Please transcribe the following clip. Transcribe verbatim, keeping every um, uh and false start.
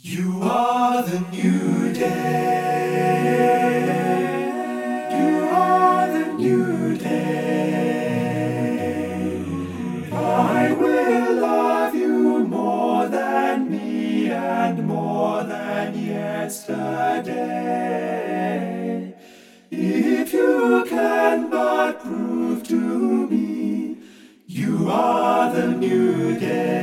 You are the new day. You are the new day. I will love you more than me and more than yesterday. If you can but prove to me you are the new day.